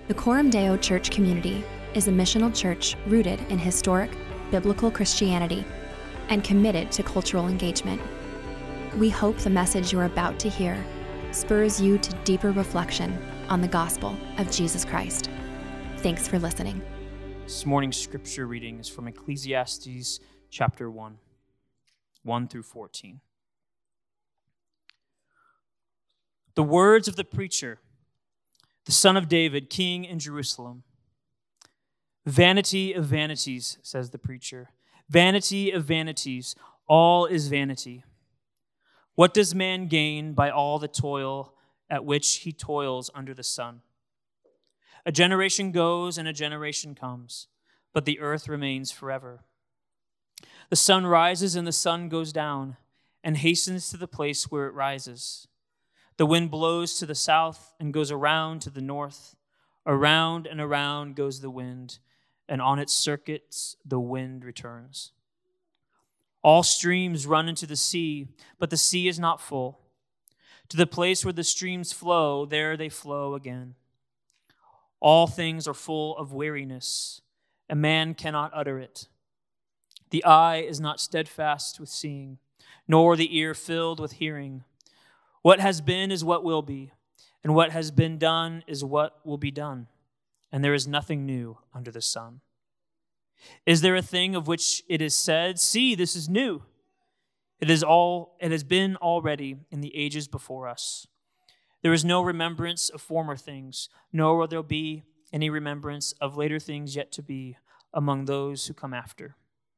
The Coram Deo Church community is a missional church rooted in historic, biblical Christianity and committed to cultural engagement. We hope the message you're about to hear spurs you to deeper reflection on the gospel of Jesus Christ. Thanks for listening. This morning's scripture reading is from Ecclesiastes chapter 1, 1 through 14. The words of the preacher, the son of David, king in Jerusalem. Vanity of vanities, says the preacher. Vanity of vanities, all is vanity. What does man gain by all the toil at which he toils under the sun? A generation goes and a generation comes, but the earth remains forever. The sun rises and the sun goes down and hastens to the place where it rises. The wind blows to the south and goes around to the north. Around and around goes the wind, and on its circuits the wind returns. All streams run into the sea, but the sea is not full. To the place where the streams flow, there they flow again. All things are full of weariness, and man cannot utter it. The eye is not steadfast with seeing, nor the ear filled with hearing. What has been is what will be, and what has been done is what will be done, and there is nothing new under the sun. Is there a thing of which it is said, "See, this is new"? It has been already in the ages before us. There is no remembrance of former things, nor will there be any remembrance of later things yet to be among those who come after.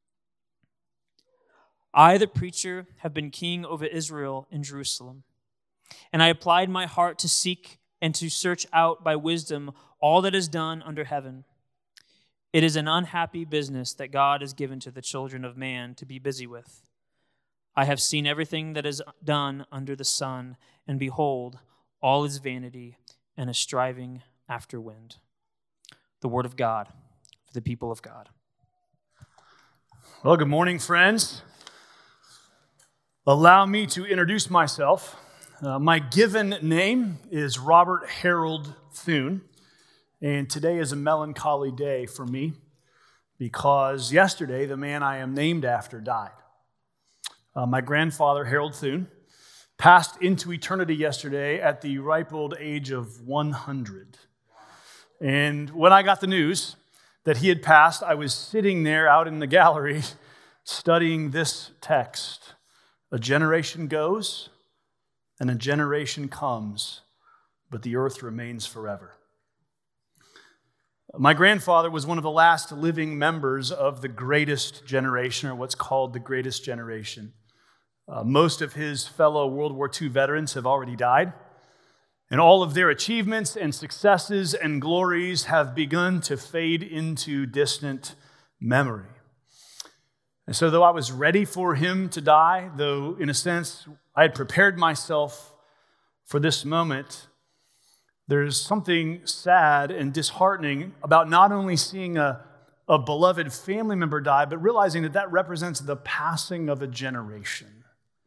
I, the preacher, have been king over Israel in Jerusalem. And I applied my heart to seek and to search out by wisdom all that is done under heaven. It is an unhappy business that God has given to the children of man to be busy with. I have seen everything that is done under the sun, and behold, all is vanity and a striving after wind. The word of God for the people of God. Well, good morning, friends. Allow me to introduce myself. My given name is Robert Harold Thune, and today is a melancholy day for me because yesterday the man I am named after died. My grandfather, Harold Thune, passed into eternity yesterday at the ripe old age of 100. And when I got the news that he had passed, I was sitting there out in the gallery studying this text. A generation goes, and a generation comes, but the earth remains forever. My grandfather was one of the last living members of the greatest generation, or what's called the greatest generation. Most of his fellow World War II veterans have already died, and all of their achievements and successes and glories have begun to fade into distant memory. And so though I was ready for him to die, though in a sense I had prepared myself for this moment, there's something sad and disheartening about not only seeing a beloved family member die, but realizing that that represents the passing of a generation.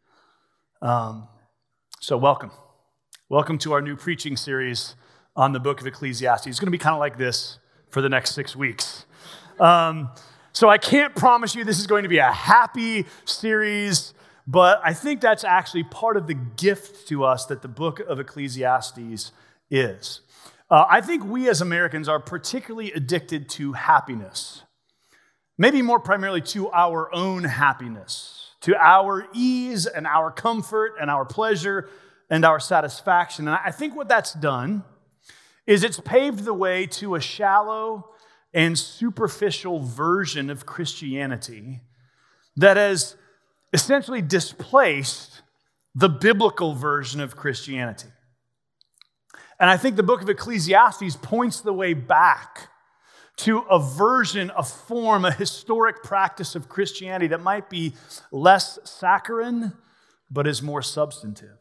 So welcome. Welcome to our new preaching series on the book of Ecclesiastes. It's going to be kind of like this for the next 6 weeks. So I can't promise you this is going to be a happy series, but I think that's actually part of the gift to us that the book of Ecclesiastes is. I think we as Americans are particularly addicted to happiness, maybe more primarily to our own happiness, to our ease and our comfort and our pleasure and our satisfaction. And I think what that's done is it's paved the way to a shallow and superficial version of Christianity that has essentially displaced the biblical version of Christianity. And I think the book of Ecclesiastes points the way back to a version, a form, a historic practice of Christianity that might be less saccharine, but is more substantive.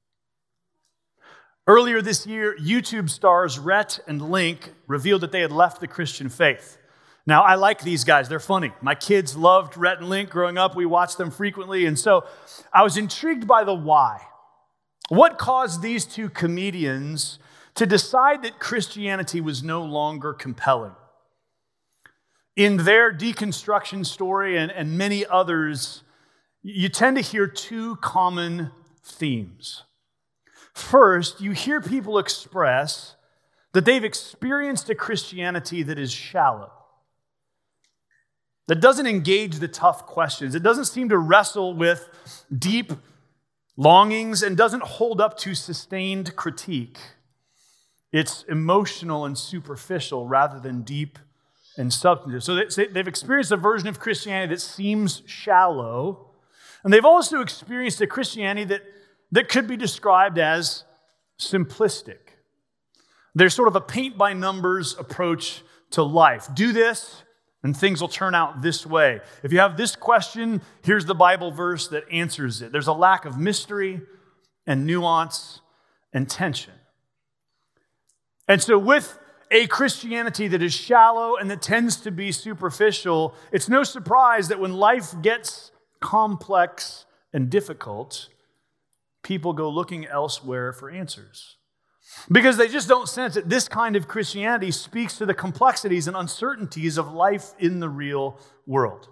Earlier this year, YouTube stars Rhett and Link revealed that they had left the Christian faith. Now, I like these guys. They're funny. My kids loved Rhett and Link growing up. We watched them frequently. And so I was intrigued by the why. What caused these two comedians to decide that Christianity was no longer compelling. In their deconstruction story and many others, you tend to hear two common themes. First, you hear people express that they've experienced a Christianity that is shallow, that doesn't engage the tough questions. It doesn't seem to wrestle with deep longings and doesn't hold up to sustained critique. It's emotional and superficial rather than deep and substantive. So they've experienced a version of Christianity that seems shallow, and they've also experienced a Christianity that could be described as simplistic. There's sort of a paint-by-numbers approach to life. Do this, and things will turn out this way. If you have this question, here's the Bible verse that answers it. There's a lack of mystery and nuance and tension. And so with a Christianity that is shallow and that tends to be superficial, it's no surprise that when life gets complex and difficult, people go looking elsewhere for answers. Because they just don't sense that this kind of Christianity speaks to the complexities and uncertainties of life in the real world.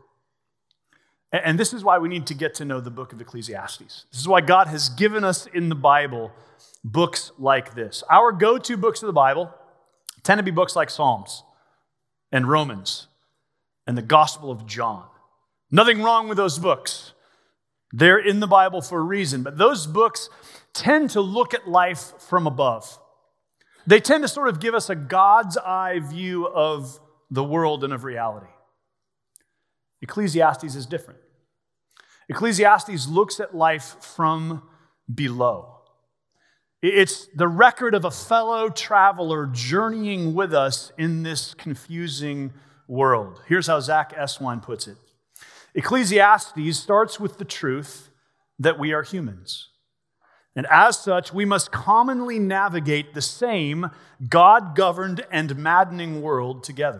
And this is why we need to get to know the book of Ecclesiastes. This is why God has given us in the Bible books like this. Our go-to books of the Bible tend to be books like Psalms and Romans and the Gospel of John. Nothing wrong with those books. They're in the Bible for a reason, but those books tend to look at life from above. They tend to sort of give us a God's eye view of the world and of reality. Ecclesiastes is different. Ecclesiastes looks at life from below. It's the record of a fellow traveler journeying with us in this confusing world. Here's how Zach Eswine puts it. Ecclesiastes starts with the truth that we are humans. And as such, we must commonly navigate the same God-governed and maddening world together.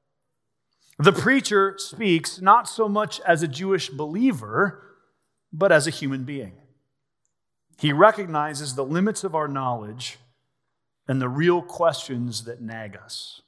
The preacher speaks not so much as a Jewish believer, but as a human being. He recognizes the limits of our knowledge and the real questions that nag us.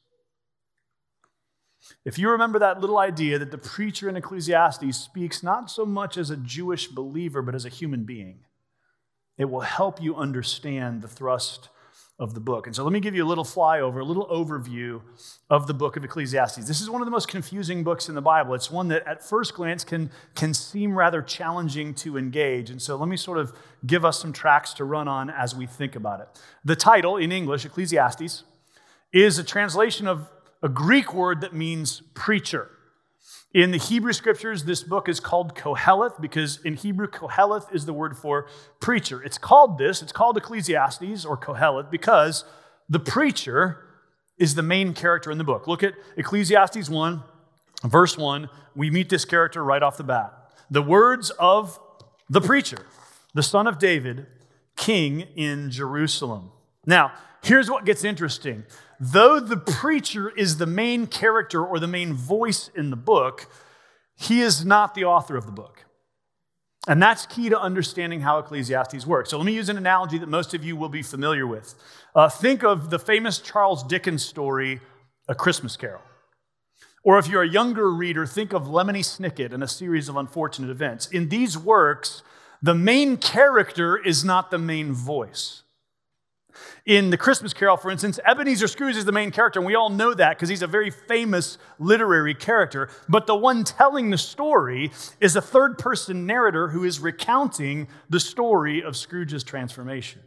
If you remember that little idea that the preacher in Ecclesiastes speaks not so much as a Jewish believer, but as a human being, it will help you understand the thrust of the book. And so let me give you a little flyover, a little overview of the book of Ecclesiastes. This is one of the most confusing books in the Bible. It's one that at first glance can seem rather challenging to engage. And so let me sort of give us some tracks to run on as we think about it. The title in English, Ecclesiastes, is a translation of a Greek word that means preacher. In the Hebrew scriptures, this book is called Koheleth because in Hebrew, Koheleth is the word for preacher. It's called Ecclesiastes or Koheleth because the preacher is the main character in the book. Look at Ecclesiastes 1, verse 1. We meet this character right off the bat. The words of the preacher, the son of David, king in Jerusalem. Now, here's what gets interesting. Though the preacher is the main character or the main voice in the book, he is not the author of the book. And that's key to understanding how Ecclesiastes works. So let me use an analogy that most of you will be familiar with. Think of the famous Charles Dickens story, A Christmas Carol. Or if you're a younger reader, think of Lemony Snicket and A Series of Unfortunate Events. In these works, the main character is not the main voice. In The Christmas Carol, for instance, Ebenezer Scrooge is the main character, and we all know that because he's a very famous literary character. But the one telling the story is a third-person narrator who is recounting the story of Scrooge's transformation.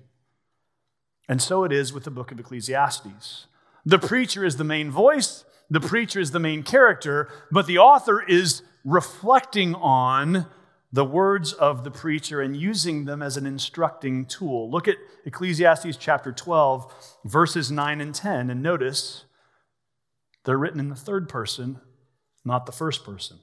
And so it is with the book of Ecclesiastes. The preacher is the main voice, the preacher is the main character, but the author is reflecting on the words of the preacher and using them as an instructing tool. Look at Ecclesiastes chapter 12, verses 9 and 10, and notice they're written in the third person, not the first person.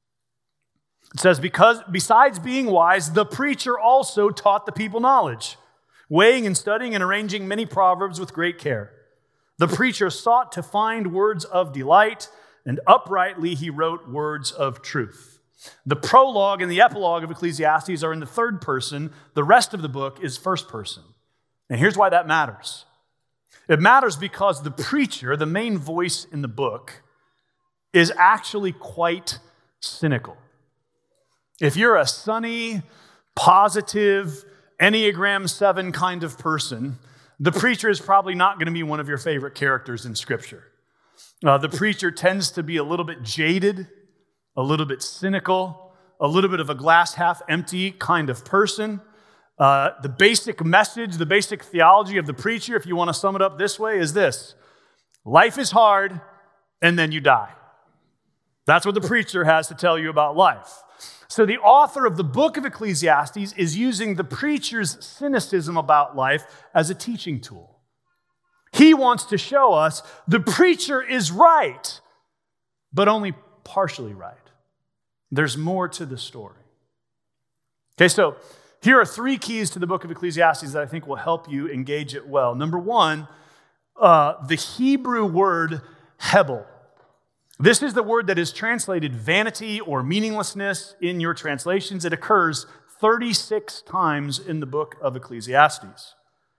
It says, because besides being wise, the preacher also taught the people knowledge, weighing and studying and arranging many proverbs with great care. The preacher sought to find words of delight, and uprightly he wrote words of truth. The prologue and the epilogue of Ecclesiastes are in the third person. The rest of the book is first person. And here's why that matters. It matters because the preacher, the main voice in the book, is actually quite cynical. If you're a sunny, positive, Enneagram 7 kind of person, the preacher is probably not going to be one of your favorite characters in Scripture. The preacher tends to be a little bit jaded, a little bit cynical, a little bit of a glass half empty kind of person. The basic message, the basic theology of the preacher, if you want to sum it up this way, is this: life is hard, and then you die. That's what the preacher has to tell you about life. So the author of the book of Ecclesiastes is using the preacher's cynicism about life as a teaching tool. He wants to show us the preacher is right, but only partially right. There's more to the story. Okay, so here are 3 keys to the book of Ecclesiastes that I think will help you engage it well. Number 1, the Hebrew word hebel. This is the word that is translated vanity or meaninglessness in your translations. It occurs 36 times in the book of Ecclesiastes.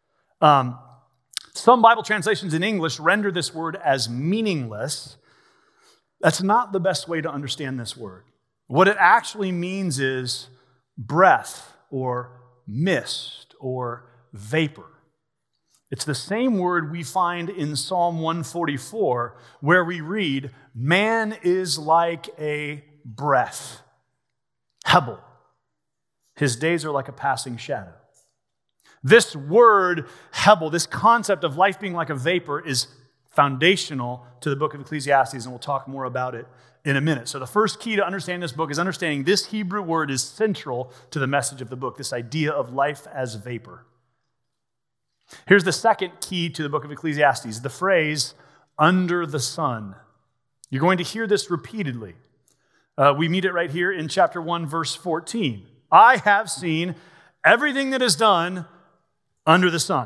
Some Bible translations in English render this word as meaningless. That's not the best way to understand this word. What it actually means is breath or mist or vapor. It's the same word we find in Psalm 144, where we read, "Man is like a breath, hebel. His days are like a passing shadow." This word, hebel, this concept of life being like a vapor, is foundational to the book of Ecclesiastes, and we'll talk more about it in a minute. So the first key to understanding this book is understanding this Hebrew word is central to the message of the book, this idea of life as vapor. Here's the second key to the book of Ecclesiastes, the phrase, under the sun. You're going to hear this repeatedly. We meet it right here in chapter 1, verse 14. I have seen everything that is done under the sun.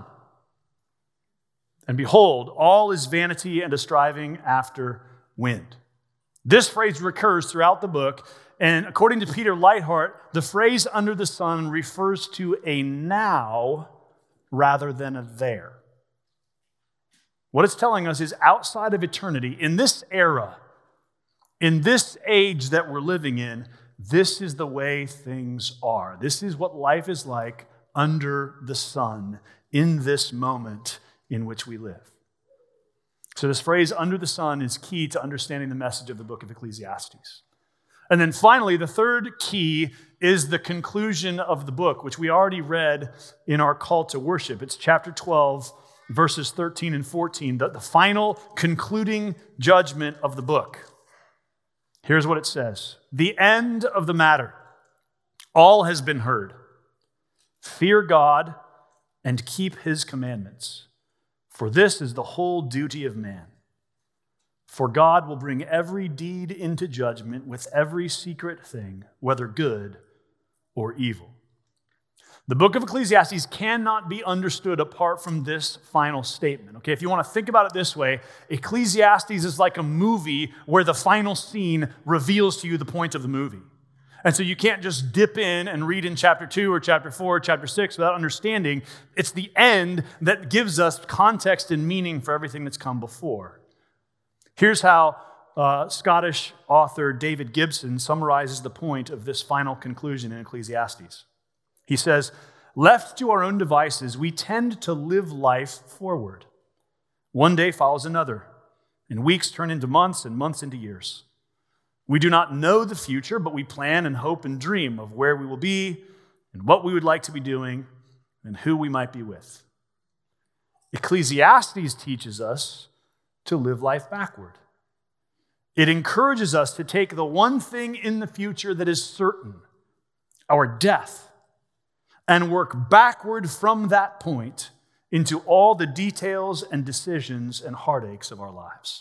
And behold, all is vanity and a striving after wind. This phrase recurs throughout the book, and according to Peter Leithart, the phrase under the sun refers to a now rather than a there. What it's telling us is outside of eternity, in this era, in this age that we're living in, this is the way things are. This is what life is like under the sun in this moment in which we live. So this phrase, under the sun, is key to understanding the message of the book of Ecclesiastes. And then finally, the third key is the conclusion of the book, which we already read in our call to worship. It's chapter 12, verses 13 and 14, the final concluding judgment of the book. Here's what it says. The end of the matter. All has been heard. Fear God and keep his commandments, for this is the whole duty of man. For God will bring every deed into judgment with every secret thing, whether good or evil. The book of Ecclesiastes cannot be understood apart from this final statement. Okay, if you want to think about it this way, Ecclesiastes is like a movie where the final scene reveals to you the point of the movie. And so you can't just dip in and read in chapter 2 or chapter 4 or chapter 6 without understanding. It's the end that gives us context and meaning for everything that's come before. Here's how Scottish author David Gibson summarizes the point of this final conclusion in Ecclesiastes. He says, left to our own devices, we tend to live life forward. One day follows another, and weeks turn into months and months into years. We do not know the future, but we plan and hope and dream of where we will be and what we would like to be doing and who we might be with. Ecclesiastes teaches us to live life backward. It encourages us to take the one thing in the future that is certain, our death, and work backward from that point into all the details and decisions and heartaches of our lives.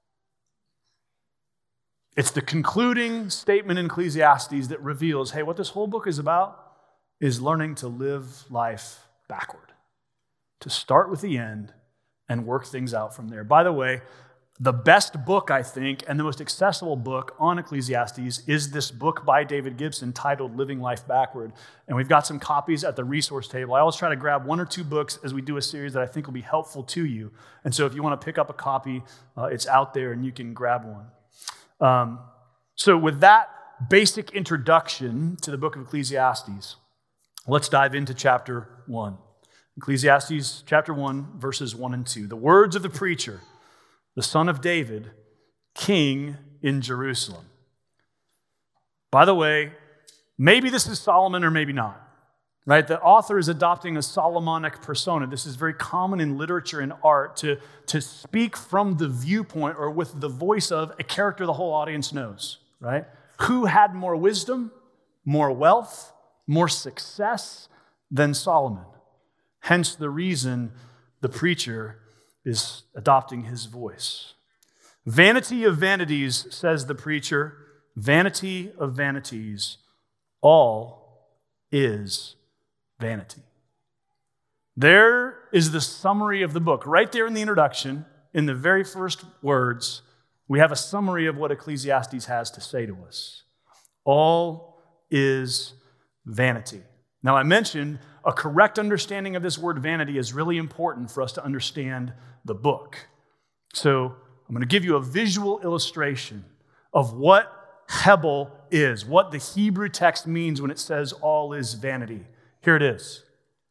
It's the concluding statement in Ecclesiastes that reveals, hey, what this whole book is about is learning to live life backward, to start with the end and work things out from there. By the way, the best book, I think, and the most accessible book on Ecclesiastes is this book by David Gibson titled Living Life Backward. And we've got some copies at the resource table. I always try to grab 1 or 2 books as we do a series that I think will be helpful to you. And so if you want to pick up a copy, it's out there and you can grab one. So with that basic introduction to the book of Ecclesiastes, let's dive into chapter 1. Ecclesiastes chapter 1, verses 1 and 2. The words of the preacher, the son of David, king in Jerusalem. By the way, maybe this is Solomon or maybe not, right? The author is adopting a Solomonic persona. This is very common in literature and art to speak from the viewpoint or with the voice of a character the whole audience knows, right? Who had more wisdom, more wealth, more success than Solomon? Hence the reason the preacher is adopting his voice. Vanity of vanities, says the preacher, vanity of vanities, all is vanity. There is the summary of the book. Right there in the introduction, in the very first words, we have a summary of what Ecclesiastes has to say to us. All is vanity. Now, I mentioned a correct understanding of this word vanity is really important for us to understand the book. So I'm going to give you a visual illustration of what Hebel is, what the Hebrew text means when it says all is vanity. Here it is.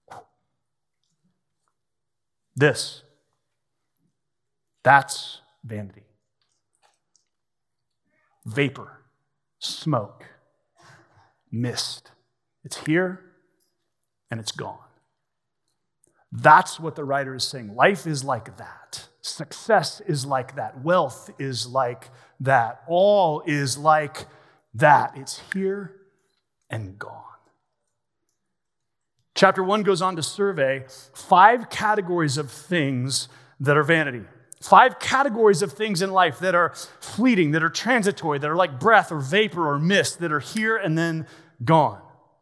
This. That's vanity. Vapor, smoke, mist. It's here and it's gone. That's what the writer is saying. Life is like that. Success is like that. Wealth is like that. All is like that. It's here and gone. Chapter 1 goes on to survey 5 categories of things that are vanity. 5 categories of things in life that are fleeting, that are transitory, that are like breath or vapor or mist, that are here and then gone.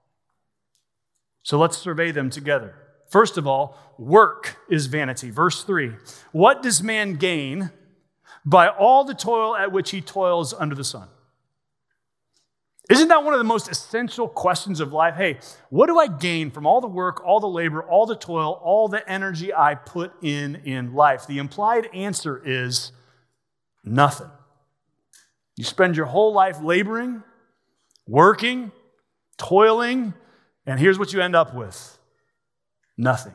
So let's survey them together. First of all, work is vanity. Verse 3, what does man gain by all the toil at which he toils under the sun? Isn't that one of the most essential questions of life? Hey, what do I gain from all the work, all the labor, all the toil, all the energy I put in life? The implied answer is nothing. You spend your whole life laboring, working, toiling, and here's what you end up with. Nothing.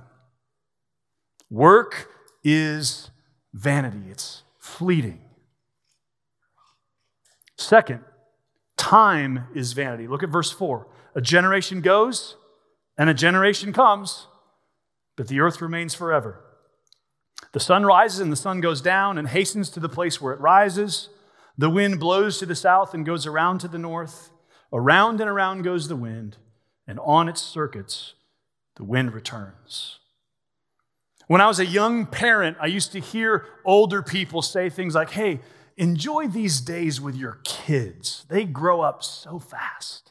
Work is vanity. It's fleeting. Second, time is vanity. Look at verse 4. A generation goes and a generation comes, but the earth remains forever. The sun rises and the sun goes down and hastens to the place where it rises. The wind blows to the south and goes around to the north. Around and around goes the wind, and on its circuits the wind returns. When I was a young parent, I used to hear older people say things like, hey, enjoy these days with your kids. They grow up so fast.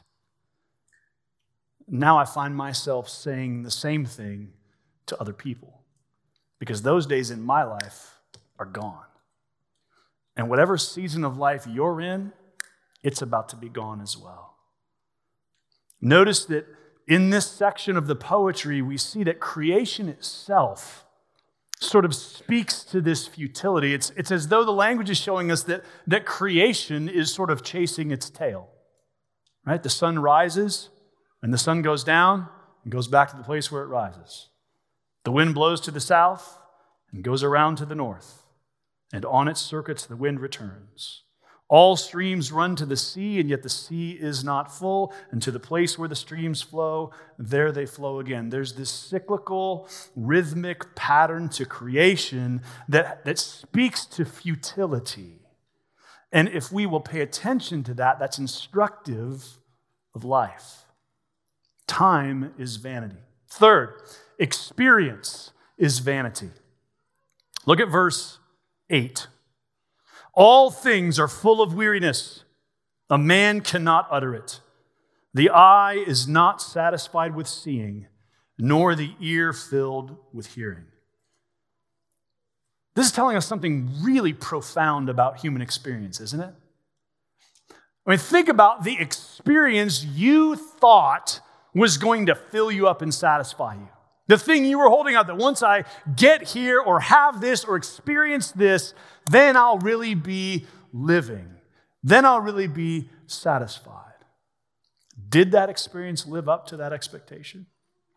Now I find myself saying the same thing to other people because those days in my life are gone. And whatever season of life you're in, it's about to be gone as well. Notice that in this section of the poetry, we see that creation itself sort of speaks to this futility. It's as though the language is showing us that creation is sort of chasing its tail, right? The sun rises and the sun goes down and goes back to the place where it rises. The wind blows to the south and goes around to the north, and on its circuits the wind returns. All streams run to the sea, and yet the sea is not full. And to the place where the streams flow, there they flow again. There's this cyclical, rhythmic pattern to creation that speaks to futility. And if we will pay attention to that, that's instructive of life. Time is vanity. Third, experience is vanity. Look at verse 8. All things are full of weariness. A man cannot utter it. The eye is not satisfied with seeing, nor the ear filled with hearing. This is telling us something really profound about human experience, isn't it? I mean, think about the experience you thought was going to fill you up and satisfy you. The thing you were holding out, that once I get here or have this or experience this, then I'll really be living. Then I'll really be satisfied. Did that experience live up to that expectation?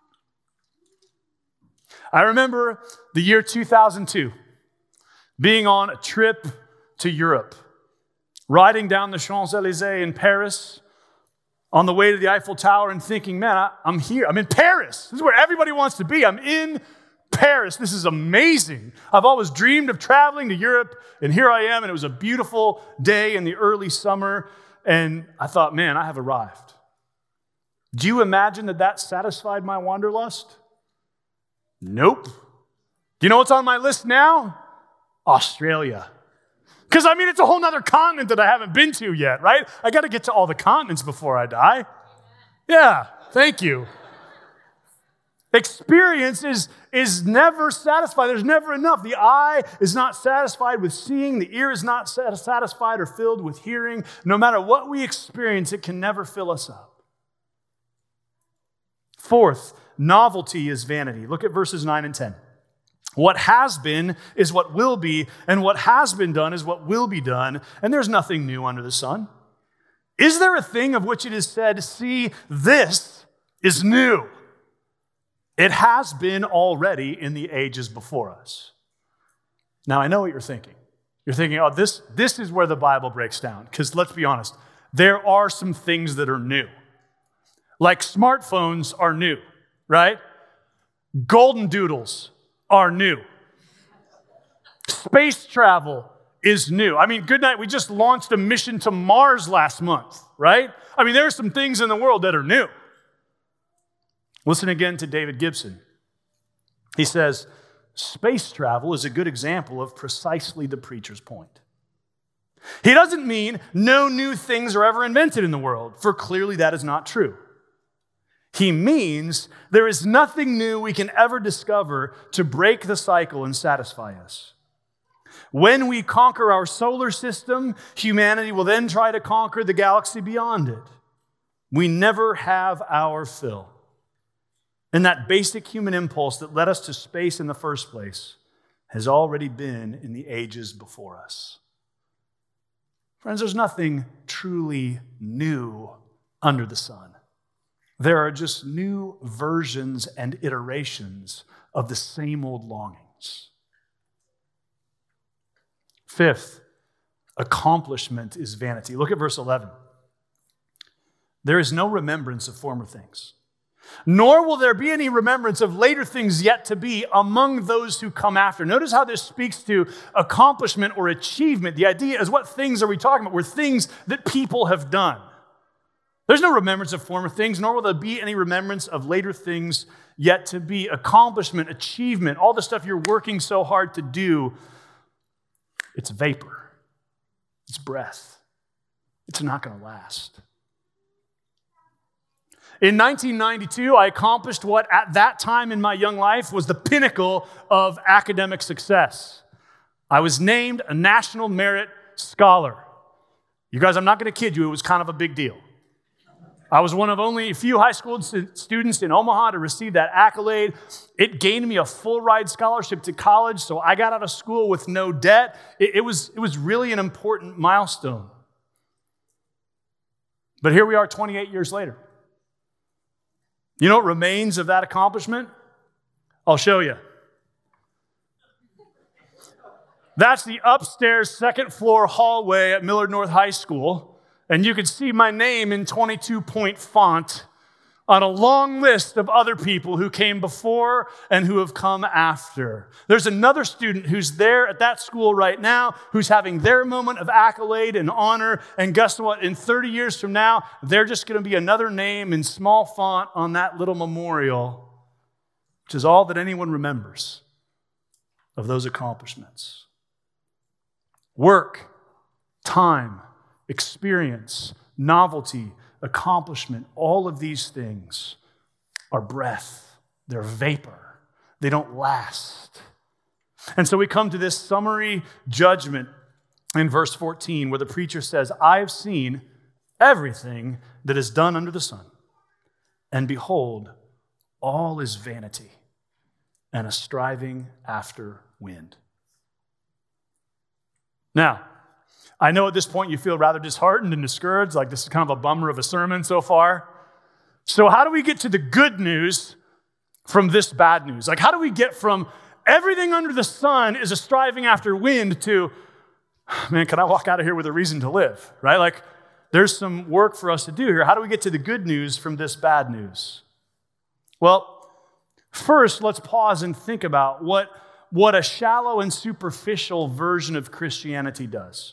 I remember the year 2002, being on a trip to Europe, riding down the Champs-Élysées in Paris, on the way to the Eiffel Tower and thinking, man, I'm here. I'm in Paris. This is where everybody wants to be. I'm in Paris. This is amazing. I've always dreamed of traveling to Europe, and here I am, and it was a beautiful day in the early summer, and I thought, man, I have arrived. Do you imagine that satisfied my wanderlust? Nope. Do you know what's on my list now? Australia. Because, it's a whole other continent that I haven't been to yet, right? I got to get to all the continents before I die. Yeah, thank you. Experience is never satisfied. There's never enough. The eye is not satisfied with seeing. The ear is not satisfied or filled with hearing. No matter what we experience, it can never fill us up. Fourth, novelty is vanity. Look at verses 9 and 10. What has been is what will be, and what has been done is what will be done, and there's nothing new under the sun. Is there a thing of which it is said, see, this is new? It has been already in the ages before us. Now, I know what you're thinking. You're thinking, oh, this is where the Bible breaks down, because let's be honest, there are some things that are new. Like smartphones are new, right? Golden doodles are new. Space travel is new. Good night, we just launched a mission to Mars last month, right? There are some things in the world that are new. Listen again to David Gibson. He says, space travel is a good example of precisely the preacher's point. He doesn't mean no new things are ever invented in the world, for clearly that is not true. He means there is nothing new we can ever discover to break the cycle and satisfy us. When we conquer our solar system, humanity will then try to conquer the galaxy beyond it. We never have our fill. And that basic human impulse that led us to space in the first place has already been in the ages before us. Friends, there's nothing truly new under the sun. There are just new versions and iterations of the same old longings. Fifth, accomplishment is vanity. Look at verse 11. There is no remembrance of former things, nor will there be any remembrance of later things yet to be among those who come after. Notice how this speaks to accomplishment or achievement. The idea is, what things are we talking about? We're things that people have done. There's no remembrance of former things, nor will there be any remembrance of later things yet to be. Accomplishment, achievement, all the stuff you're working so hard to do, it's vapor. It's breath. It's not going to last. In 1992, I accomplished what at that time in my young life was the pinnacle of academic success. I was named a National Merit Scholar. You guys, I'm not going to kid you, it was kind of a big deal. I was one of only a few high school students in Omaha to receive that accolade. It gained me a full ride scholarship to college, so I got out of school with no debt. It was really an important milestone. But here we are 28 years later. You know what remains of that accomplishment? I'll show you. That's the upstairs second floor hallway at Millard North High School. And you can see my name in 22-point font on a long list of other people who came before and who have come after. There's another student who's there at that school right now who's having their moment of accolade and honor. And guess what? In 30 years from now, they're just going to be another name in small font on that little memorial, which is all that anyone remembers of those accomplishments. Work, time, experience, novelty, accomplishment, all of these things are breath. They're vapor. They don't last. And so we come to this summary judgment in verse 14 where the preacher says, I have seen everything that is done under the sun, and behold, all is vanity and a striving after wind. Now, I know at this point you feel rather disheartened and discouraged, like this is kind of a bummer of a sermon so far. So how do we get to the good news from this bad news? Like, how do we get from everything under the sun is a striving after wind to, man, can I walk out of here with a reason to live, right? Like, there's some work for us to do here. How do we get to the good news from this bad news? Well, first, let's pause and think about what a shallow and superficial version of Christianity does.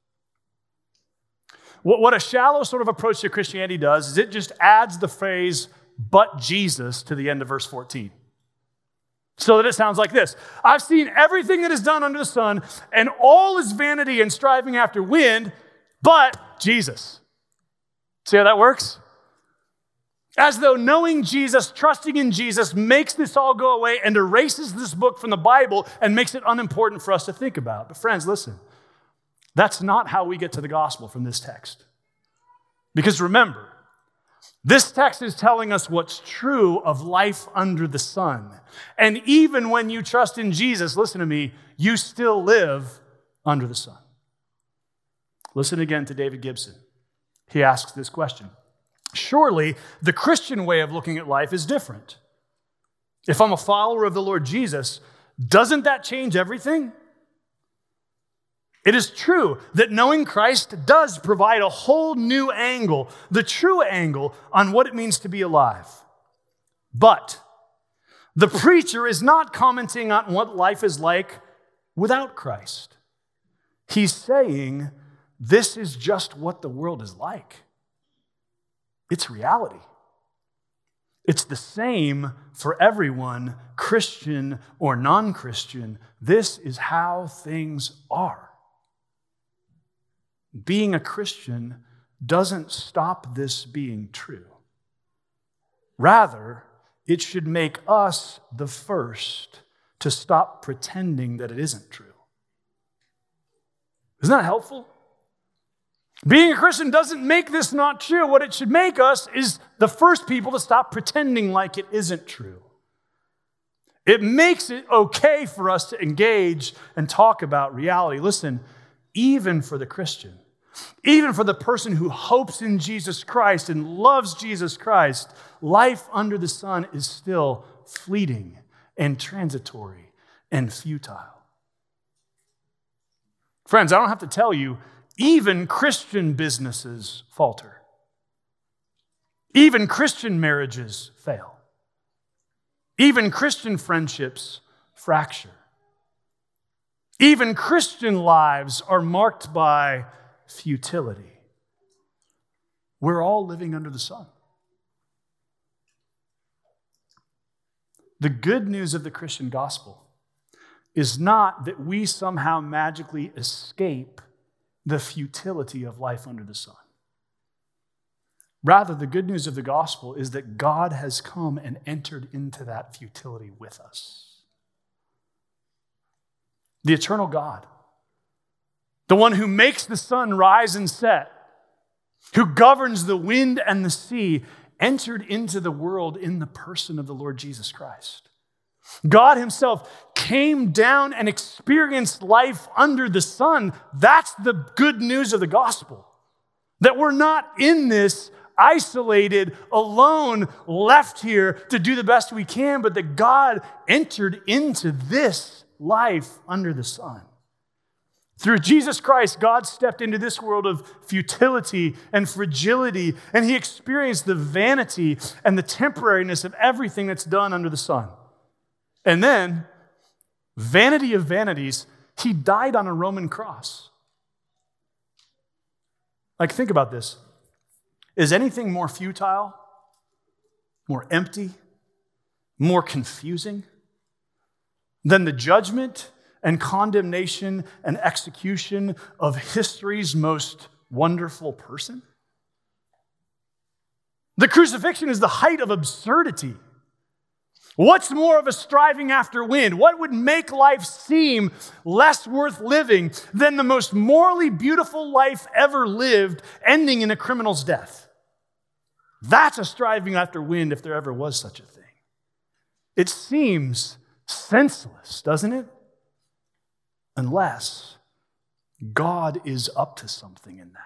What a shallow sort of approach to Christianity does is it just adds the phrase, but Jesus, to the end of verse 14. So that it sounds like this. I've seen everything that is done under the sun, and all is vanity and striving after wind, but Jesus. See how that works? As though knowing Jesus, trusting in Jesus, makes this all go away and erases this book from the Bible and makes it unimportant for us to think about. But friends, listen. That's not how we get to the gospel from this text. Because remember, this text is telling us what's true of life under the sun. And even when you trust in Jesus, listen to me, you still live under the sun. Listen again to David Gibson. He asks this question. Surely the Christian way of looking at life is different. If I'm a follower of the Lord Jesus, doesn't that change everything? It is true that knowing Christ does provide a whole new angle, the true angle on what it means to be alive. But the preacher is not commenting on what life is like without Christ. He's saying this is just what the world is like. It's reality. It's the same for everyone, Christian or non-Christian. This is how things are. Being a Christian doesn't stop this being true. Rather, it should make us the first to stop pretending that it isn't true. Isn't that helpful? Being a Christian doesn't make this not true. What it should make us is the first people to stop pretending like it isn't true. It makes it okay for us to engage and talk about reality. Listen, even for the Christian, even for the person who hopes in Jesus Christ and loves Jesus Christ, life under the sun is still fleeting and transitory and futile. Friends, I don't have to tell you, even Christian businesses falter. Even Christian marriages fail. Even Christian friendships fracture. Even Christian lives are marked by futility. We're all living under the sun. The good news of the Christian gospel is not that we somehow magically escape the futility of life under the sun. Rather, the good news of the gospel is that God has come and entered into that futility with us. The eternal God, the one who makes the sun rise and set, who governs the wind and the sea, entered into the world in the person of the Lord Jesus Christ. God himself came down and experienced life under the sun. That's the good news of the gospel. That we're not in this isolated, alone, left here to do the best we can, but that God entered into this life under the sun. Through Jesus Christ, God stepped into this world of futility and fragility, and he experienced the vanity and the temporariness of everything that's done under the sun. And then, vanity of vanities, he died on a Roman cross. Like, think about this. Is anything more futile, more empty, more confusing than the judgment and condemnation and execution of history's most wonderful person? The crucifixion is the height of absurdity. What's more of a striving after wind? What would make life seem less worth living than the most morally beautiful life ever lived, ending in a criminal's death? That's a striving after wind if there ever was such a thing. It seems senseless, doesn't it? Unless God is up to something in that.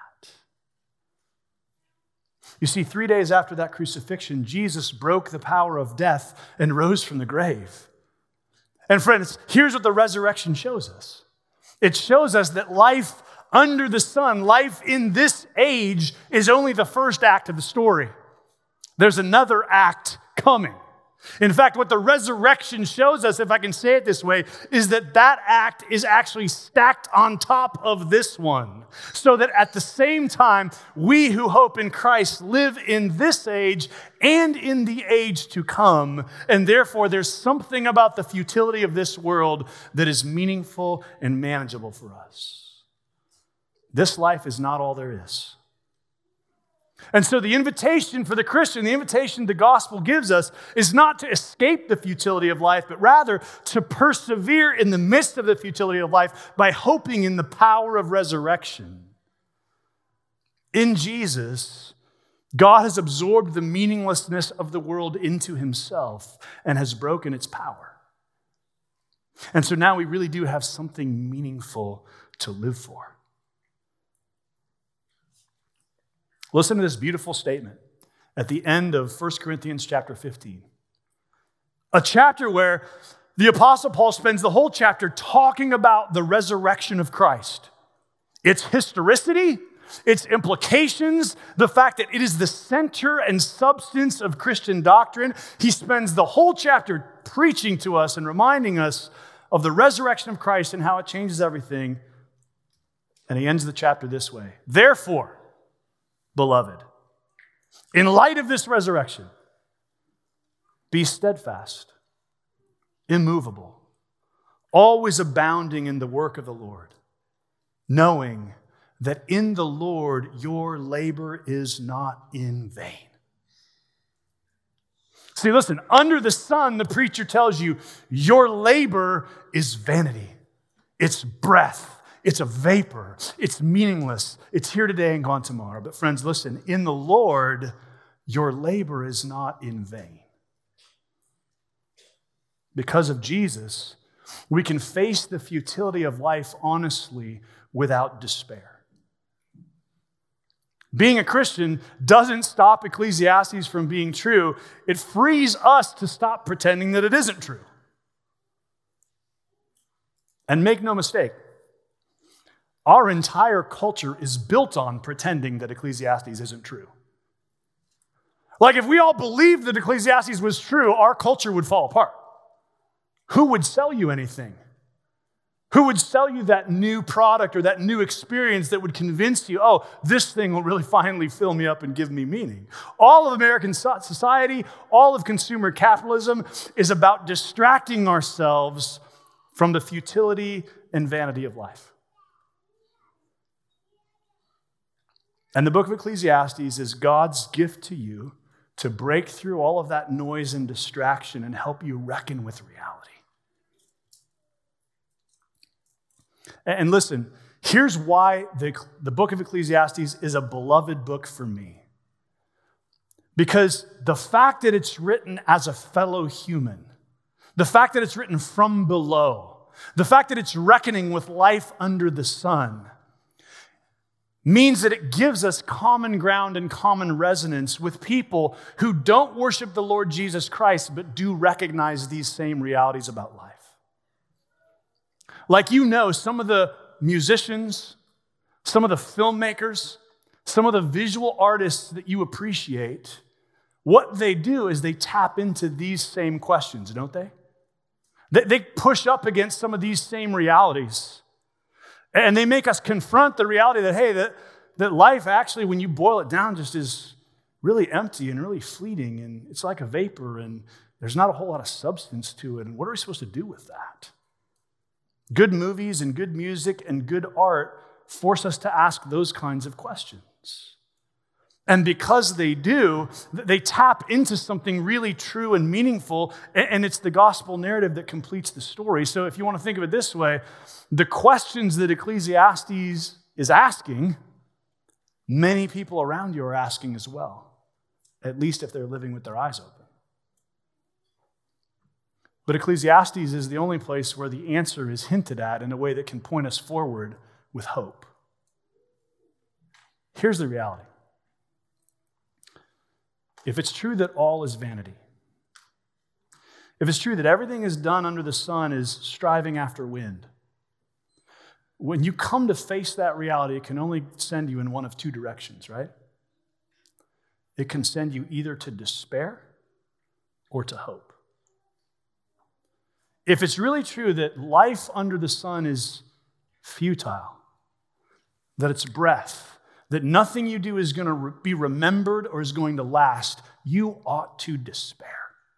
You see, 3 days after that crucifixion, Jesus broke the power of death and rose from the grave. And friends, here's what the resurrection shows us. It shows us that life under the sun, life in this age, is only the first act of the story. There's another act coming. In fact, what the resurrection shows us, if I can say it this way, is that that act is actually stacked on top of this one. So that at the same time, we who hope in Christ live in this age and in the age to come. And therefore, there's something about the futility of this world that is meaningful and manageable for us. This life is not all there is. And so the invitation for the Christian, the invitation the gospel gives us, is not to escape the futility of life, but rather to persevere in the midst of the futility of life by hoping in the power of resurrection. In Jesus, God has absorbed the meaninglessness of the world into himself and has broken its power. And so now we really do have something meaningful to live for. Listen to this beautiful statement at the end of 1 Corinthians chapter 15. A chapter where the Apostle Paul spends the whole chapter talking about the resurrection of Christ. Its historicity, its implications, the fact that it is the center and substance of Christian doctrine. He spends the whole chapter preaching to us and reminding us of the resurrection of Christ and how it changes everything. And he ends the chapter this way. Therefore, beloved, in light of this resurrection, be steadfast, immovable, always abounding in the work of the Lord, knowing that in the Lord your labor is not in vain. See, listen, under the sun, the preacher tells you, your labor is vanity. It's breath. It's a vapor. It's meaningless. It's here today and gone tomorrow. But friends, listen, in the Lord, your labor is not in vain. Because of Jesus, we can face the futility of life honestly without despair. Being a Christian doesn't stop Ecclesiastes from being true. It frees us to stop pretending that it isn't true. And make no mistake, our entire culture is built on pretending that Ecclesiastes isn't true. Like if we all believed that Ecclesiastes was true, our culture would fall apart. Who would sell you anything? Who would sell you that new product or that new experience that would convince you, oh, this thing will really finally fill me up and give me meaning? All of American society, all of consumer capitalism is about distracting ourselves from the futility and vanity of life. And the book of Ecclesiastes is God's gift to you to break through all of that noise and distraction and help you reckon with reality. And listen, here's why the book of Ecclesiastes is a beloved book for me. Because the fact that it's written as a fellow human, the fact that it's written from below, the fact that it's reckoning with life under the sun, means that it gives us common ground and common resonance with people who don't worship the Lord Jesus Christ, but do recognize these same realities about life. Like some of the musicians, some of the filmmakers, some of the visual artists that you appreciate, what they do is they tap into these same questions, don't they? They push up against some of these same realities. And they make us confront the reality that, hey, that life actually, when you boil it down, just is really empty and really fleeting, and it's like a vapor, and there's not a whole lot of substance to it. And what are we supposed to do with that? Good movies and good music and good art force us to ask those kinds of questions. And because they do, they tap into something really true and meaningful, and it's the gospel narrative that completes the story. So if you want to think of it this way, the questions that Ecclesiastes is asking, many people around you are asking as well, at least if they're living with their eyes open. But Ecclesiastes is the only place where the answer is hinted at in a way that can point us forward with hope. Here's the reality. If it's true that all is vanity, if it's true that everything is done under the sun is striving after wind, when you come to face that reality, it can only send you in one of two directions, right? It can send you either to despair or to hope. If it's really true that life under the sun is futile, that it's breath, that nothing you do is going to be remembered or is going to last, you ought to despair.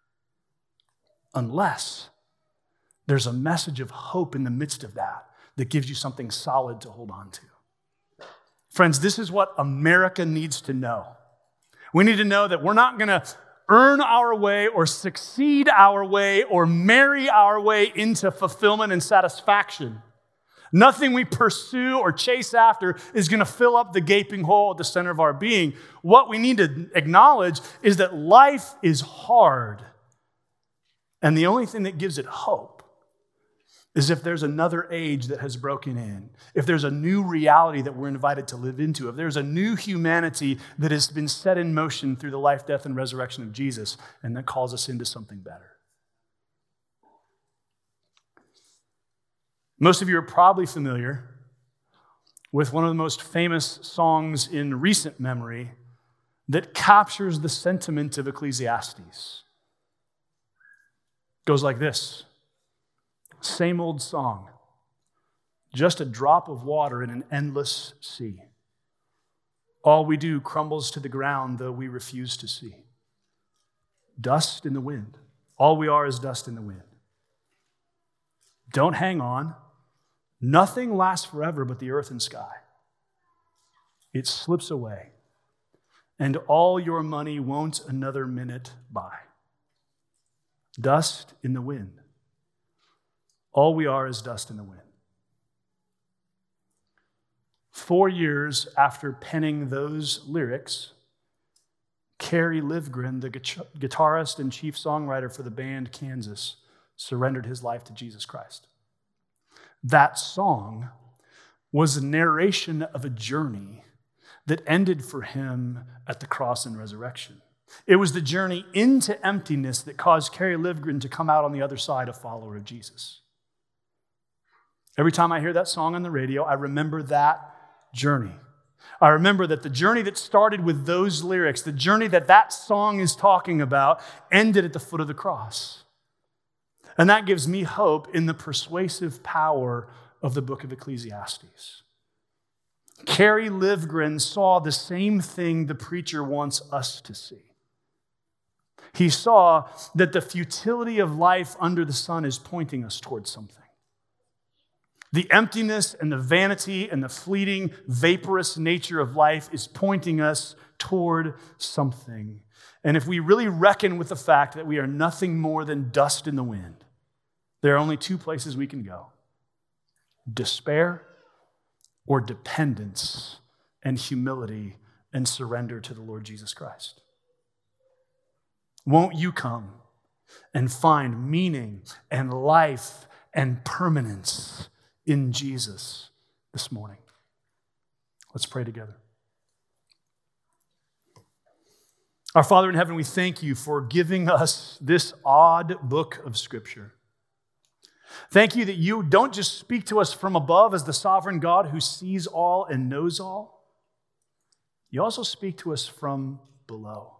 Unless there's a message of hope in the midst of that gives you something solid to hold on to. Friends, this is what America needs to know. We need to know that we're not going to earn our way or succeed our way or marry our way into fulfillment and satisfaction. Nothing we pursue or chase after is going to fill up the gaping hole at the center of our being. What we need to acknowledge is that life is hard. And the only thing that gives it hope is if there's another age that has broken in, if there's a new reality that we're invited to live into, if there's a new humanity that has been set in motion through the life, death, and resurrection of Jesus, and that calls us into something better. Most of you are probably familiar with one of the most famous songs in recent memory that captures the sentiment of Ecclesiastes. It goes like this. Same old song, just a drop of water in an endless sea. All we do crumbles to the ground, though we refuse to see. Dust in the wind. All we are is dust in the wind. Don't hang on. Nothing lasts forever but the earth and sky. It slips away, and all your money won't another minute buy. Dust in the wind. All we are is dust in the wind. 4 years after penning those lyrics, Kerry Livgren, the guitarist and chief songwriter for the band Kansas, surrendered his life to Jesus Christ. That song was a narration of a journey that ended for him at the cross and resurrection. It was the journey into emptiness that caused Kerry Livgren to come out on the other side a follower of Jesus. Every time I hear that song on the radio, I remember that journey. I remember that the journey that started with those lyrics, the journey that song is talking about, ended at the foot of the cross. And that gives me hope in the persuasive power of the book of Ecclesiastes. Kerry Livgren saw the same thing the preacher wants us to see. He saw that the futility of life under the sun is pointing us towards something. The emptiness and the vanity and the fleeting, vaporous nature of life is pointing us toward something. And if we really reckon with the fact that we are nothing more than dust in the wind, there are only two places we can go: despair or dependence and humility and surrender to the Lord Jesus Christ. Won't you come and find meaning and life and permanence in Jesus this morning? Let's pray together. Our Father in heaven, we thank you for giving us this odd book of Scripture. Thank you that you don't just speak to us from above as the sovereign God who sees all and knows all. You also speak to us from below,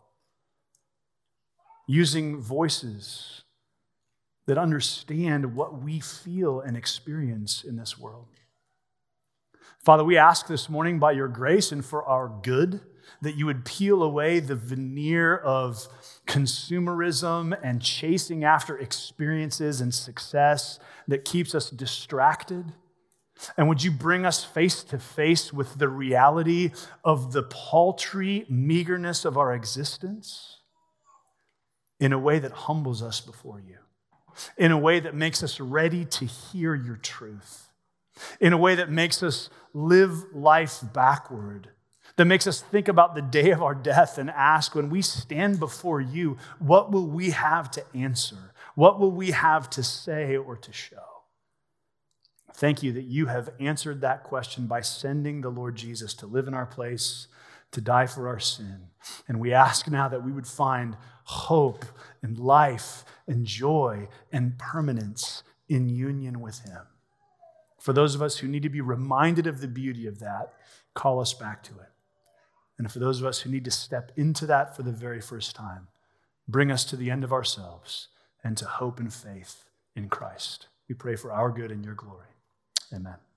using voices that understand what we feel and experience in this world. Father, we ask this morning by your grace and for our good that you would peel away the veneer of consumerism and chasing after experiences and success that keeps us distracted, And would you bring us face to face with the reality of the paltry meagerness of our existence in a way that humbles us before you, in a way that makes us ready to hear your truth, in a way that makes us live life backward, that makes us think about the day of our death and ask, when we stand before you, what will we have to answer? What will we have to say or to show? Thank you that you have answered that question by sending the Lord Jesus to live in our place, to die for our sin. And we ask now that we would find hope and life and joy and permanence in union with him. For those of us who need to be reminded of the beauty of that, call us back to it. And for those of us who need to step into that for the very first time, bring us to the end of ourselves and to hope and faith in Christ. We pray for our good and your glory. Amen.